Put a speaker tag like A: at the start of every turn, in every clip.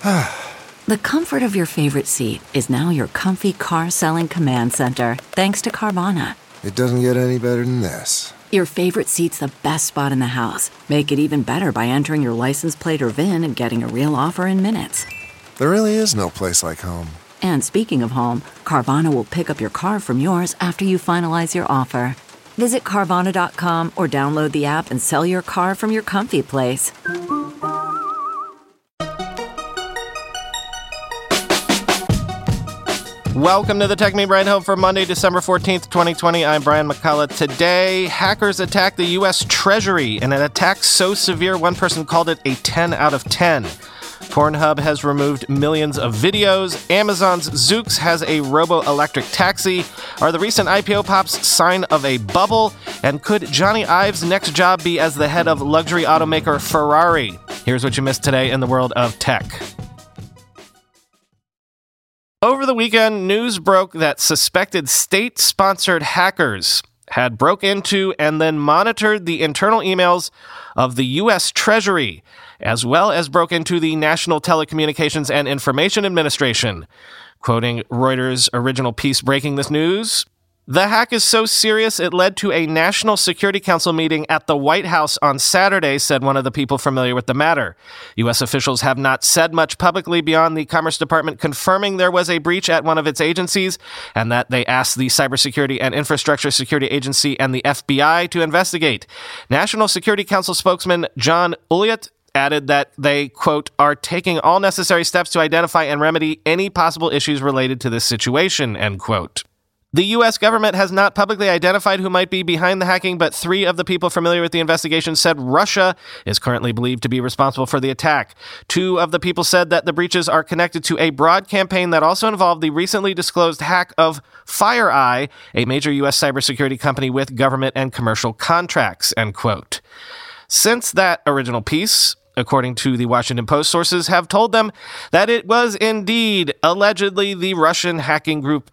A: The comfort of your favorite seat is now your comfy car selling command center, thanks to Carvana.
B: It doesn't get any better than this.
A: Your favorite seat's the best spot in the house. Make it even better by entering your license plate or VIN and getting a real offer in minutes.
B: There really is no place like home.
A: And speaking of home, Carvana will pick up your car from yours after you finalize your offer. Visit Carvana.com or download the app and sell your car from your comfy place.
C: Welcome to the Tech Meme Ride Home for Monday, December 14th, 2020. I'm Brian McCullough. Today, hackers attacked the U.S. Treasury in an attack so severe one person called it a 10 out of 10. Pornhub has removed millions of videos. Amazon's Zoox has a robo-electric taxi. Are the recent IPO pops sign of a bubble? And could Johnny Ive's next job be as the head of luxury automaker Ferrari? Here's what you missed today in the world of tech. Over the weekend, news broke that suspected state-sponsored hackers had broke into and then monitored the internal emails of the U.S. Treasury, as well as broke into the National Telecommunications and Information Administration. Quoting Reuters' original piece breaking this news, "The hack is so serious it led to a National Security Council meeting at the White House on Saturday," said one of the people familiar with the matter. U.S. officials have not said much publicly beyond the Commerce Department confirming there was a breach at one of its agencies and that they asked the Cybersecurity and Infrastructure Security Agency and the FBI to investigate. National Security Council spokesman John Ulliott added that they, quote, "are taking all necessary steps to identify and remedy any possible issues related to this situation," end quote. The U.S. government has not publicly identified who might be behind the hacking, but 3 of the people familiar with the investigation said Russia is currently believed to be responsible for the attack. 2 of the people said that the breaches are connected to a broad campaign that also involved the recently disclosed hack of FireEye, a major U.S. cybersecurity company with government and commercial contracts, end quote. Since that original piece, according to the Washington Post, sources have told them that it was indeed allegedly the Russian hacking group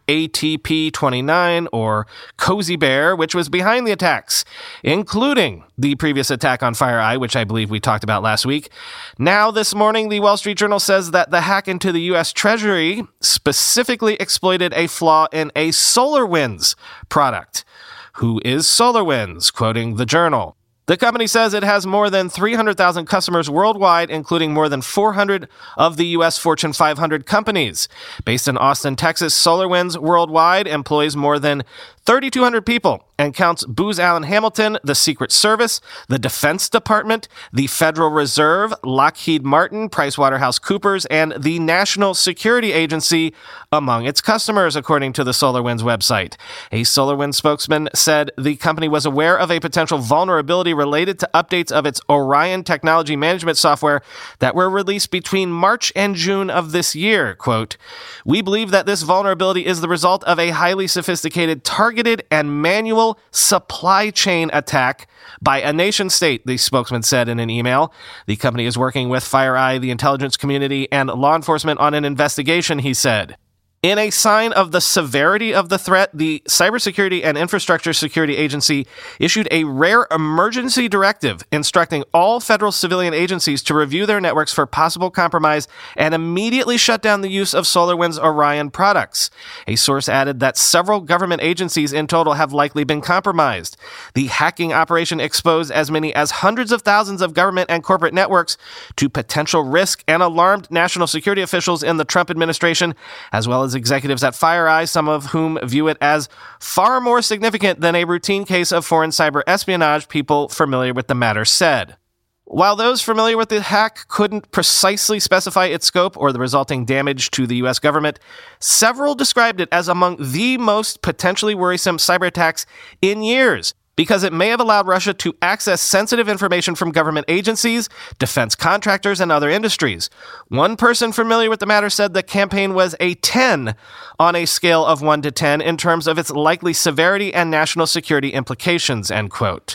C: ATP-29, or Cozy Bear, which was behind the attacks, including the previous attack on FireEye, which I believe we talked about last week. Now, this morning, the Wall Street Journal says that the hack into the U.S. Treasury specifically exploited a flaw in a SolarWinds product. Who is SolarWinds? Quoting the Journal, the company says it has more than 300,000 customers worldwide, including more than 400 of the U.S. Fortune 500 companies. Based in Austin, Texas, SolarWinds Worldwide employs more than 3,200 people and counts Booz Allen Hamilton, the Secret Service, the Defense Department, the Federal Reserve, Lockheed Martin, PricewaterhouseCoopers, and the National Security Agency among its customers, according to the SolarWinds website. A SolarWinds spokesman said the company was aware of a potential vulnerability related to updates of its Orion technology management software that were released between March and June of this year. Quote, "We believe that this vulnerability is the result of a highly sophisticated, targeted, and manual supply chain attack by a nation state," the spokesman said in an email. The company is working with FireEye, the intelligence community, and law enforcement on an investigation, he said. In a sign of the severity of the threat, the Cybersecurity and Infrastructure Security Agency issued a rare emergency directive instructing all federal civilian agencies to review their networks for possible compromise and immediately shut down the use of SolarWinds Orion products. A source added that several government agencies in total have likely been compromised. The hacking operation exposed as many as hundreds of thousands of government and corporate networks to potential risk and alarmed national security officials in the Trump administration, as well as executives at FireEye, some of whom view it as far more significant than a routine case of foreign cyber espionage, people familiar with the matter said. While those familiar with the hack couldn't precisely specify its scope or the resulting damage to the U.S. government, several described it as among the most potentially worrisome cyber attacks in years, because it may have allowed Russia to access sensitive information from government agencies, defense contractors, and other industries. One person familiar with the matter said the campaign was a 10 on a scale of 1 to 10 in terms of its likely severity and national security implications, end quote.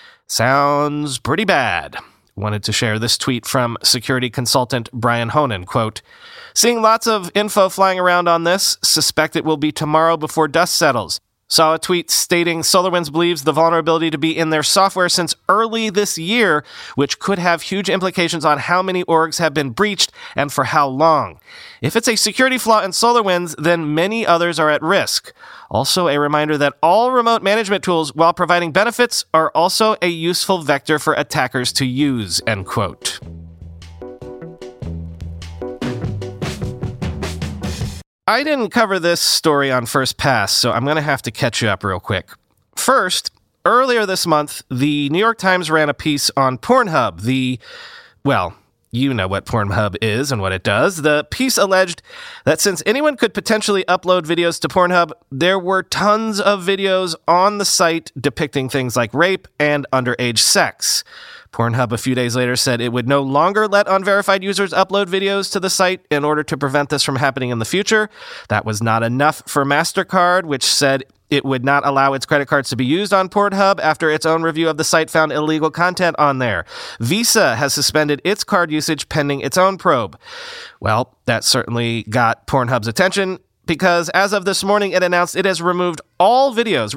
C: Sounds pretty bad. Wanted to share this tweet from security consultant Brian Honan, quote, "Seeing lots of info flying around on this, suspect it will be tomorrow before dust settles. Saw a tweet stating SolarWinds believes the vulnerability to be in their software since early this year, which could have huge implications on how many orgs have been breached and for how long. If it's a security flaw in SolarWinds, then many others are at risk. Also, a reminder that all remote management tools, while providing benefits, are also a useful vector for attackers to use, end quote. I didn't cover this story on First Pass, so I'm going to have to catch you up real quick. First, earlier this month, the New York Times ran a piece on Pornhub, you know what Pornhub is and what it does. The piece alleged that since anyone could potentially upload videos to Pornhub, there were tons of videos on the site depicting things like rape and underage sex. Pornhub a few days later said it would no longer let unverified users upload videos to the site in order to prevent this from happening in the future. That was not enough for MasterCard, which said it would not allow its credit cards to be used on Pornhub after its own review of the site found illegal content on there. Visa has suspended its card usage pending its own probe. Well, that certainly got Pornhub's attention, because as of this morning, it announced it has removed all videos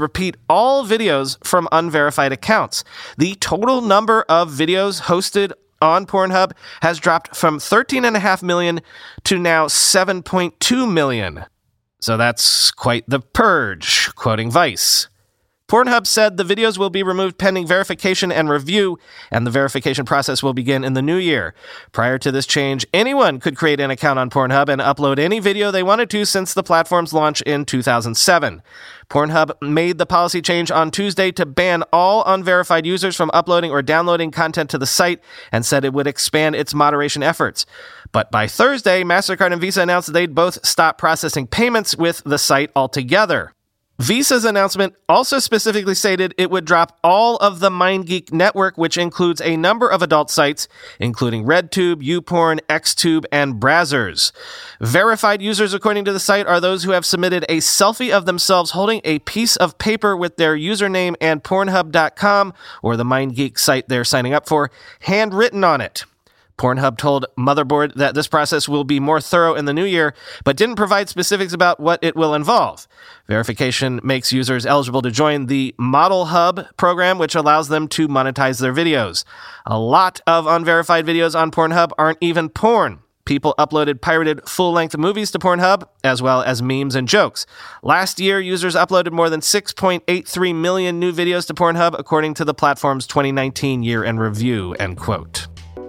C: from unverified accounts. The total number of videos hosted on Pornhub has dropped from 13.5 million to now 7.2 million. So that's quite the purge, quoting Vice. Pornhub said the videos will be removed pending verification and review, and the verification process will begin in the new year. Prior to this change, anyone could create an account on Pornhub and upload any video they wanted to since the platform's launch in 2007. Pornhub made the policy change on Tuesday to ban all unverified users from uploading or downloading content to the site and said it would expand its moderation efforts. But by Thursday, MasterCard and Visa announced they'd both stop processing payments with the site altogether. Visa's announcement also specifically stated it would drop all of the MindGeek network, which includes a number of adult sites, including RedTube, YouPorn, XTube, and Brazzers. Verified users, according to the site, are those who have submitted a selfie of themselves holding a piece of paper with their username and Pornhub.com, or the MindGeek site they're signing up for, handwritten on it. Pornhub told Motherboard that this process will be more thorough in the new year, but didn't provide specifics about what it will involve. Verification makes users eligible to join the Model Hub program, which allows them to monetize their videos. A lot of unverified videos on Pornhub aren't even porn. People uploaded pirated full-length movies to Pornhub, as well as memes and jokes. Last year, users uploaded more than 6.83 million new videos to Pornhub, according to the platform's 2019 year-end review, end quote.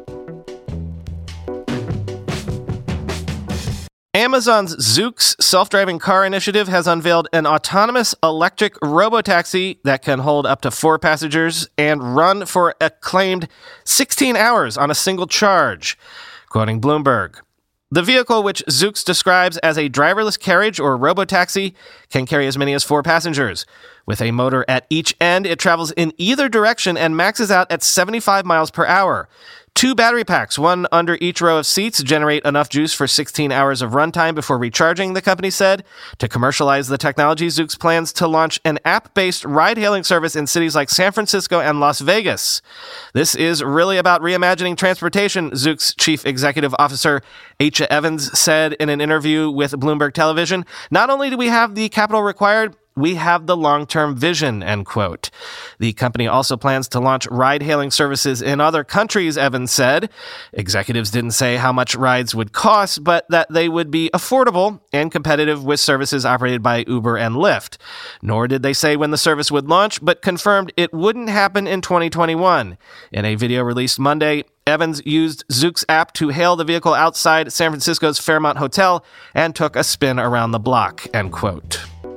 C: Amazon's Zoox self-driving car initiative has unveiled an autonomous electric robotaxi that can hold up to 4 passengers and run for a claimed 16 hours on a single charge. Quoting Bloomberg, the vehicle, which Zoox describes as a driverless carriage or robotaxi, can carry as many as 4 passengers. With a motor at each end, it travels in either direction and maxes out at 75 miles per hour. 2 battery packs, one under each row of seats, generate enough juice for 16 hours of runtime before recharging, the company said. To commercialize the technology, Zoox plans to launch an app-based ride-hailing service in cities like San Francisco and Las Vegas. This is really about reimagining transportation, Zoox Chief Executive Officer Acha Evans said in an interview with Bloomberg Television. Not only do we have the capital required, we have the long-term vision, end quote. The company also plans to launch ride-hailing services in other countries, Evans said. Executives didn't say how much rides would cost, but that they would be affordable and competitive with services operated by Uber and Lyft. Nor did they say when the service would launch, but confirmed it wouldn't happen in 2021. In a video released Monday, Evans used Zoox app to hail the vehicle outside San Francisco's Fairmont Hotel and took a spin around the block, end quote.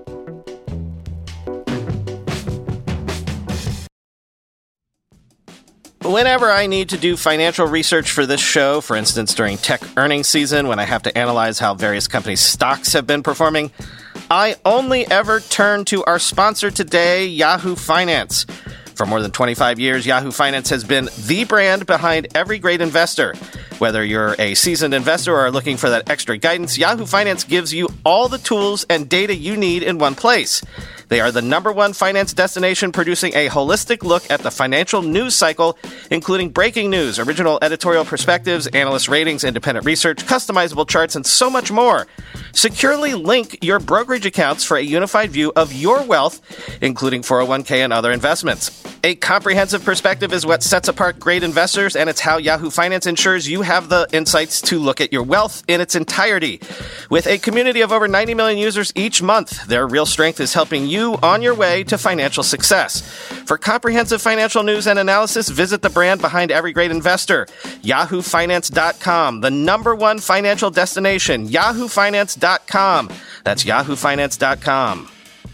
C: Whenever I need to do financial research for this show, for instance during tech earnings season when I have to analyze how various companies' stocks have been performing, I only ever turn to our sponsor today, Yahoo Finance. For more than 25 years, Yahoo Finance has been the brand behind every great investor. Whether you're a seasoned investor or are looking for that extra guidance, Yahoo Finance gives you all the tools and data you need in one place. They are the #1 finance destination, producing a holistic look at the financial news cycle, including breaking news, original editorial perspectives, analyst ratings, independent research, customizable charts, and so much more. Securely link your brokerage accounts for a unified view of your wealth, including 401k and other investments. A comprehensive perspective is what sets apart great investors, and it's how Yahoo Finance ensures you have the insights to look at your wealth in its entirety. With a community of over 90 million users each month, their real strength is helping you on your way to financial success. For comprehensive financial news and analysis, visit the brand behind every great investor, yahoofinance.com, the #1 financial destination, yahoofinance.com. That's yahoofinance.com.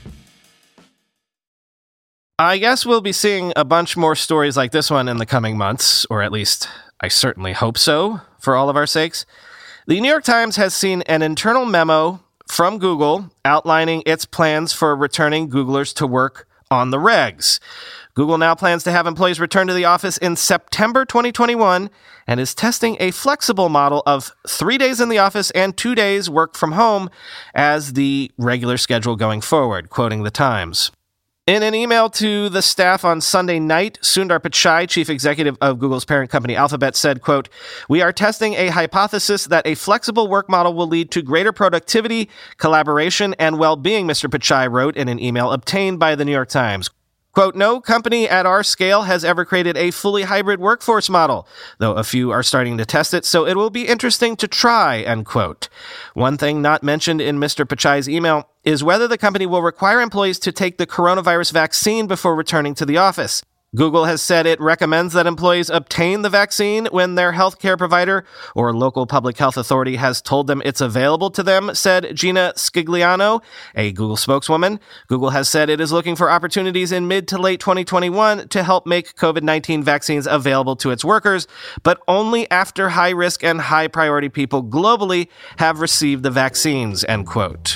C: I guess we'll be seeing a bunch more stories like this one in the coming months, or at least I certainly hope so, for all of our sakes. The New York Times has seen an internal memo from Google outlining its plans for returning Googlers to work on the regs. Google now plans to have employees return to the office in September 2021 and is testing a flexible model of 3 days in the office and 2 days work from home as the regular schedule going forward, quoting the Times. In an email to the staff on Sunday night, Sundar Pichai, chief executive of Google's parent company Alphabet, said, quote, "We are testing a hypothesis that a flexible work model will lead to greater productivity, collaboration, and well-being," Mr. Pichai wrote in an email obtained by the New York Times. Quote, "No company at our scale has ever created a fully hybrid workforce model, though a few are starting to test it, so it will be interesting to try," end quote. One thing not mentioned in Mr. Pichai's email is whether the company will require employees to take the coronavirus vaccine before returning to the office. Google has said it recommends that employees obtain the vaccine when their healthcare provider or local public health authority has told them it's available to them, said Gina Scigliano, a Google spokeswoman. Google has said it is looking for opportunities in mid to late 2021 to help make COVID-19 vaccines available to its workers, but only after high-risk and high-priority people globally have received the vaccines, end quote.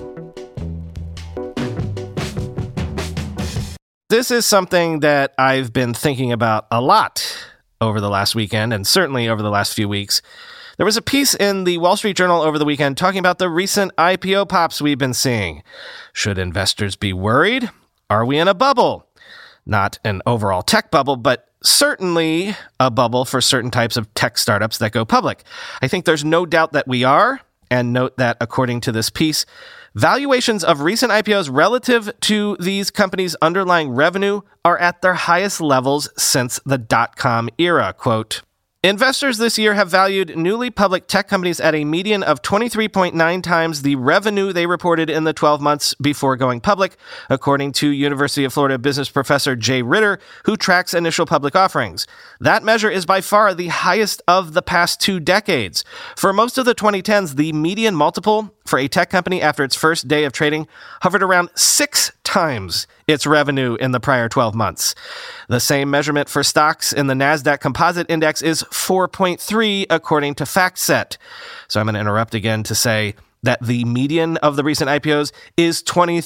C: This is something that I've been thinking about a lot over the last weekend and certainly over the last few weeks. There was a piece in the Wall Street Journal over the weekend talking about the recent IPO pops we've been seeing. Should investors be worried? Are we in a bubble? Not an overall tech bubble, but certainly a bubble for certain types of tech startups that go public. I think there's no doubt that we are, and note that according to this piece, valuations of recent IPOs relative to these companies' underlying revenue are at their highest levels since the dot-com era. Quote, "Investors this year have valued newly public tech companies at a median of 23.9 times the revenue they reported in the 12 months before going public, according to University of Florida business professor Jay Ritter, who tracks initial public offerings. That measure is by far the highest of the past 2 decades. For most of the 2010s, the median multiple for a tech company after its first day of trading hovered around 6 times its revenue in the prior 12 months. The same measurement for stocks in the NASDAQ Composite Index is 4.3, according to FactSet. So I'm going to interrupt again to say that the median of the recent IPOs is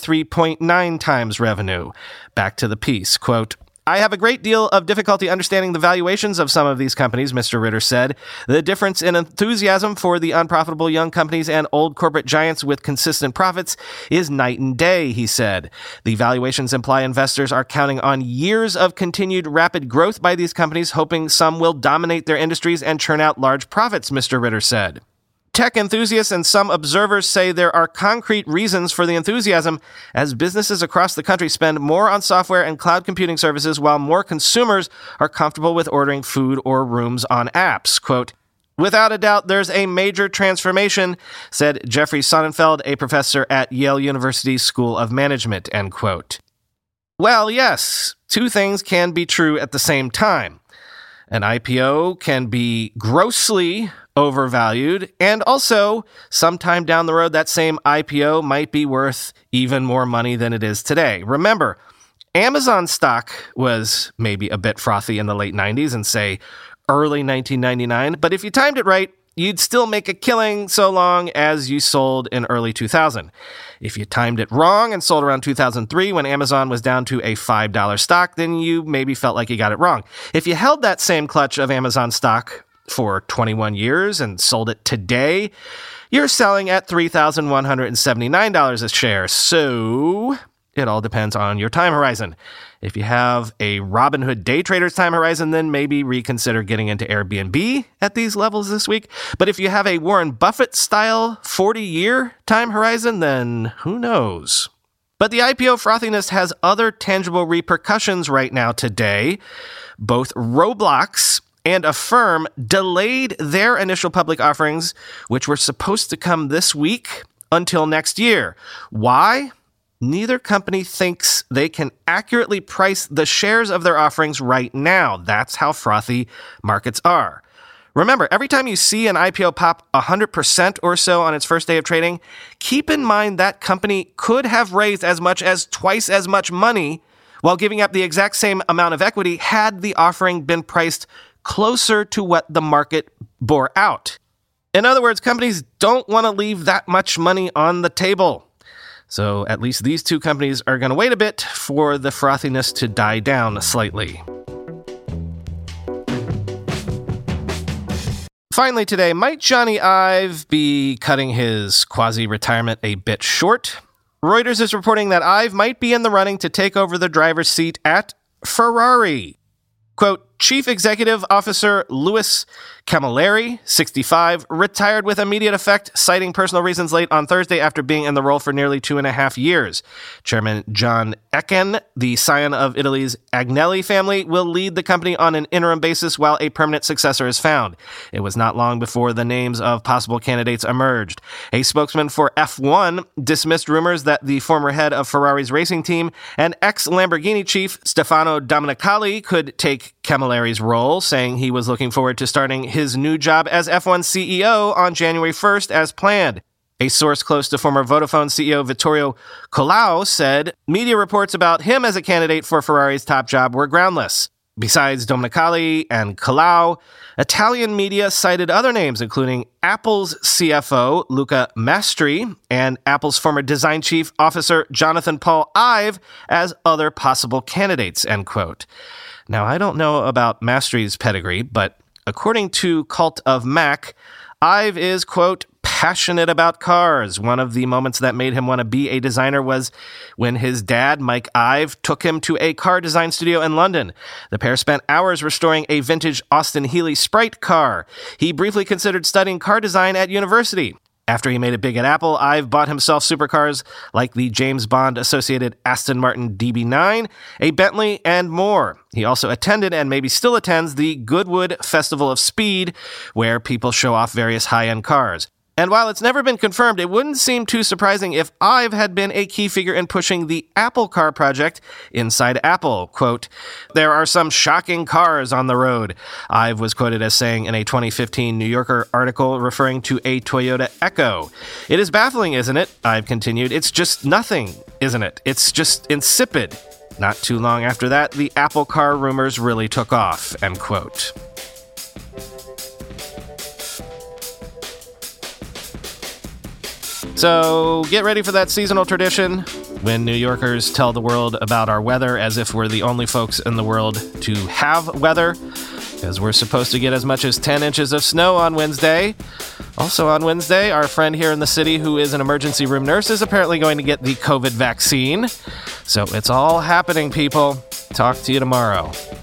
C: 23.9 times revenue. Back to the piece. Quote, "I have a great deal of difficulty understanding the valuations of some of these companies," Mr. Ritter said. "The difference in enthusiasm for the unprofitable young companies and old corporate giants with consistent profits is night and day," he said. "The valuations imply investors are counting on years of continued rapid growth by these companies, hoping some will dominate their industries and churn out large profits," Mr. Ritter said. Tech enthusiasts and some observers say there are concrete reasons for the enthusiasm as businesses across the country spend more on software and cloud computing services while more consumers are comfortable with ordering food or rooms on apps. Quote, "Without a doubt, there's a major transformation," said Jeffrey Sonnenfeld, a professor at Yale University School of Management, end quote. Well, yes, 2 things can be true at the same time. An IPO can be grossly overvalued, and also, sometime down the road, that same IPO might be worth even more money than it is today. Remember, Amazon stock was maybe a bit frothy in the late 90s and, say, early 1999, but if you timed it right, you'd still make a killing so long as you sold in early 2000. If you timed it wrong and sold around 2003 when Amazon was down to a $5 stock, then you maybe felt like you got it wrong. If you held that same clutch of Amazon stock for 21 years and sold it today, you're selling at $3,179 a share. So It all depends on your time horizon. If you have a Robinhood day trader's time horizon, then maybe reconsider getting into Airbnb at these levels this week. But if you have a Warren Buffett-style 40-year time horizon, then who knows? But the IPO frothiness has other tangible repercussions right now today. Both Roblox and Affirm delayed their initial public offerings, which were supposed to come this week, until next year. Why? Neither company thinks they can accurately price the shares of their offerings right now. That's how frothy markets are. Remember, every time you see an IPO pop 100% or so on its first day of trading, keep in mind that company could have raised as much as twice as much money while giving up the exact same amount of equity had the offering been priced closer to what the market bore out. In other words, companies don't want to leave that much money on the table. So at least these two companies are going to wait a bit for the frothiness to die down slightly. Finally today, might Johnny Ive be cutting his quasi-retirement a bit short? Reuters is reporting that Ive might be in the running to take over the driver's seat at Ferrari. Quote, Chief Executive Officer Louis Camilleri, 65, retired with immediate effect, citing personal reasons late on Thursday after being in the role for nearly 2.5 years. Chairman John Ecken, the scion of Italy's Agnelli family, will lead the company on an interim basis while a permanent successor is found. It was not long before the names of possible candidates emerged. A spokesman for F1 dismissed rumors that the former head of Ferrari's racing team and ex-Lamborghini chief Stefano Domenicali could take Camilleri's role, saying he was looking forward to starting his new job as F1 CEO on January 1st as planned. A source close to former Vodafone CEO Vittorio Colao said media reports about him as a candidate for Ferrari's top job were groundless. Besides Domenicali and Colao, Italian media cited other names, including Apple's CFO Luca Mastri and Apple's former design chief officer Jonathan Paul Ive as other possible candidates, end quote. Now, I don't know about Mastri's pedigree, but according to Cult of Mac, Ive is, quote, passionate about cars. One of the moments that made him want to be a designer was when his dad, Mike Ive, took him to a car design studio in London. The pair spent hours restoring a vintage Austin Healey Sprite car. He briefly considered studying car design at university. After he made it big at Apple, Ive bought himself supercars like the James Bond-associated Aston Martin DB9, a Bentley, and more. He also attended, and maybe still attends, the Goodwood Festival of Speed, where people show off various high-end cars. And while it's never been confirmed, it wouldn't seem too surprising if Ive had been a key figure in pushing the Apple Car project inside Apple. Quote, there are some shocking cars on the road, Ive was quoted as saying in a 2015 New Yorker article referring to a Toyota Echo. It is baffling, isn't it? Ive continued. It's just nothing, isn't it? It's just insipid. Not too long after that, the Apple Car rumors really took off, end quote. So get ready for that seasonal tradition when New Yorkers tell the world about our weather as if we're the only folks in the world to have weather, because we're supposed to get as much as 10 inches of snow on Wednesday. Also on Wednesday, our friend here in the city who is an emergency room nurse is apparently going to get the COVID vaccine. So it's all happening, people. Talk to you tomorrow.